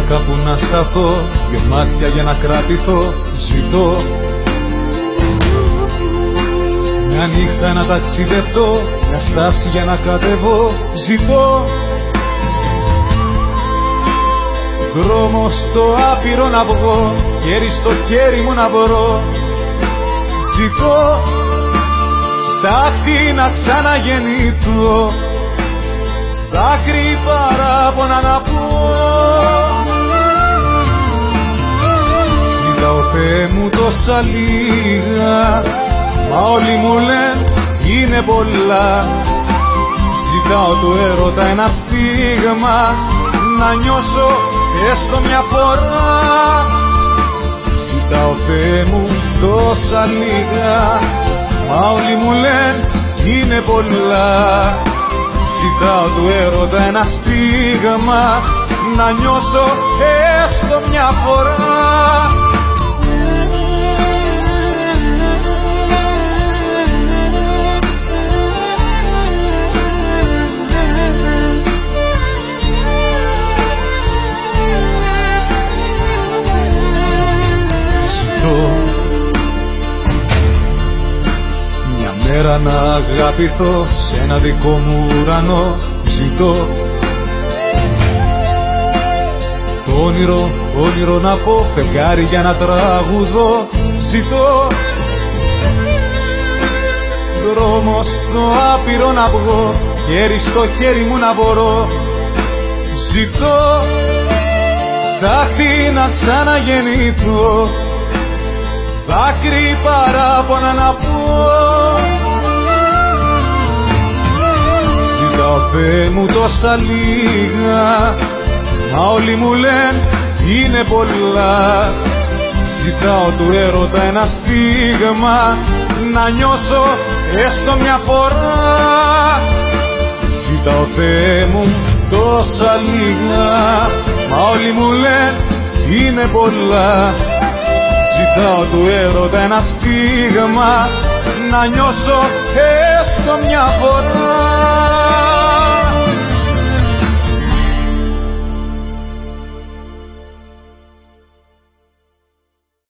κάπου να σταθώ, δυο μάτια για να κρατηθώ, ζητώ. Μια νύχτα να ταξιδευτώ, μια στάση για να κατεβώ, ζητώ. Δρόμο στο άπειρο να βγω, χέρι στο χέρι μου να βρω, ζητώ. Στάχτη να ξαναγεννηθώ, δάκρυ παράπονα να πω. Ζητάω Θεέ μου τόσα λίγα, μα όλοι μου λένε είναι πολλά. Ζητάω του έρωτα ένα στίγμα, να νιώσω έστω μια φορά. Ζητάω Θεέ μου τόσα λίγα, μα όλοι μου λένε είναι πολλά. Ζητάω του έρωτα ένα στίγμα, να νιώσω έστω μια φορά. Ζητώ μια μέρα να αγαπηθώ σε ένα δικό μου ουρανό, ζητώ. Το όνειρο, όνειρο να πω, φεγγάρι για να τραγουδώ, ζητώ. Δρόμο στο άπειρο να βγω, χέρι στο χέρι μου να μπορώ, ζητώ. Στάχτη να ξαναγεννηθώ, δάκρυ παράπονα να πω. Ζητάω Θεέ μου τόσα λίγα, μα όλοι μου λένε είναι πολλά. Ζητάω του έρωτα ένα στίγμα, να νιώσω έστω μια φορά. Ζητάω Θεέ μου τόσα λίγα, μα όλοι μου λένε είναι πολλά. Ζητάω του έρωτα ένα στίγμα, να νιώσω έστω μια